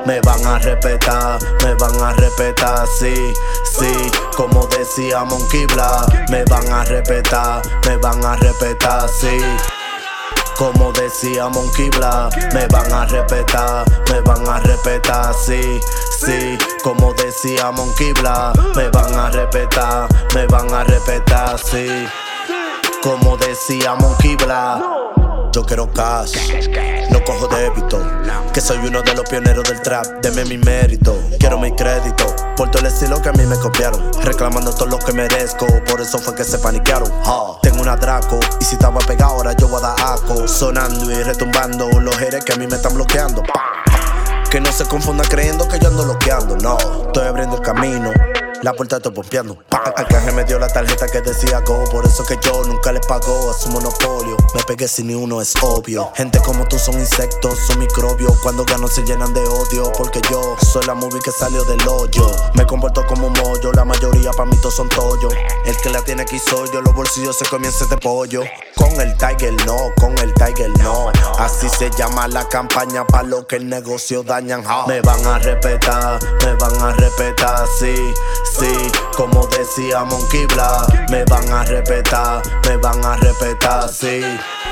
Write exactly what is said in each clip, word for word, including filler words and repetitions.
me van a respetar, me van a respetar, sí, sí, como decía Monkey Black, me van a respetar, me van a respetar, sí. Como decía Monkey Black, me van a respetar, me van a respetar, sí, sí. Como decía Monkey Black, me van a respetar, me van a respetar, sí. Como decía Monkey Black, yo quiero cash, no cojo débito, que soy uno de los pioneros del trap, deme mi mérito, quiero mi crédito, por todo el estilo que a mí me copiaron, reclamando todo lo que merezco, por eso fue que se paniquearon. Ha. Tengo una Draco, y si estaba pegado ahora yo voy a dar aco, sonando y retumbando los haters que a mí me están bloqueando. Que no se confunda creyendo que yo ando bloqueando, no, estoy abriendo el camino. La puerta estoy pompeando. Arcángel me dio la tarjeta que decía go, por eso que yo nunca les pago a su monopolio. Me pegué sin ni uno, es obvio. Gente como tú son insectos, son microbios. Cuando gano se llenan de odio, porque yo soy la movie que salió del hoyo. Me comporto como un mollo, la mayoría pa' mí todos son tollos. El que la tiene aquí soy yo, los bolsillos se comienzan de pollo. Con el Tiger no, con el Tiger no. Así se llama la campaña pa' lo que el negocio dañan. Me van a respetar, me van a respetar, sí. Sí, como decía Monkey Black, me van a respetar, me van a respetar, sí.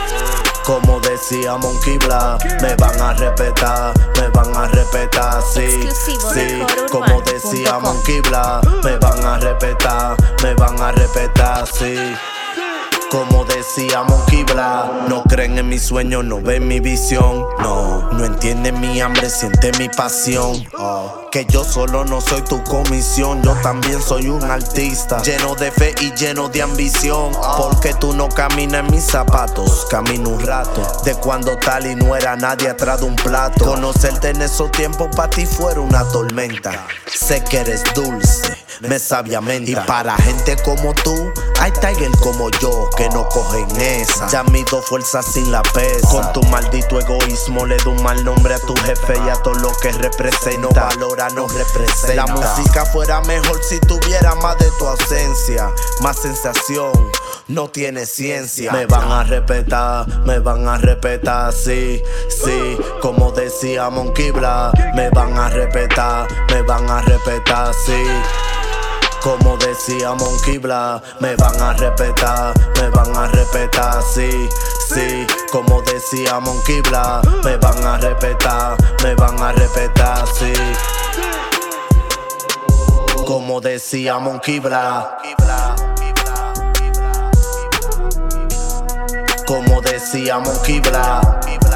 Como decía Monkey Black, me van a respetar, me van a respetar, sí. Sí, como decía Monkey Black, me van a respetar, me van a respetar, sí. Como decía Monkey Black, no creen en mis sueños, no ven mi visión. No, no entienden mi hambre, sienten mi pasión. Oh, que yo solo no soy tu comisión, yo también soy un artista lleno de fe y lleno de ambición. Porque tú no caminas en mis zapatos, camino un rato. De cuando tal y no era nadie atrás de un plato. Conocerte en esos tiempos para ti fuera una tormenta. Sé que eres dulce, me sabia menta. Y para gente como tú, hay Tiger como yo que no cogen esa. Ya mido fuerza sin la pesa. Con tu maldito egoísmo le doy un mal nombre a tu jefe y a todo lo que representa. No valora, no representa. La música fuera mejor si tuviera más de tu ausencia. Más sensación, no tiene ciencia. Me van a respetar, me van a respetar, sí, sí. Como decía Monkey Black, me van a respetar, me van a respetar, sí. Como decía Monkey Black, me van a respetar, me van a respetar, sí, sí. Como decía Monkey Black, me van a respetar, me van a respetar, sí. Como decía Monkey Black, como decía Monkey Black.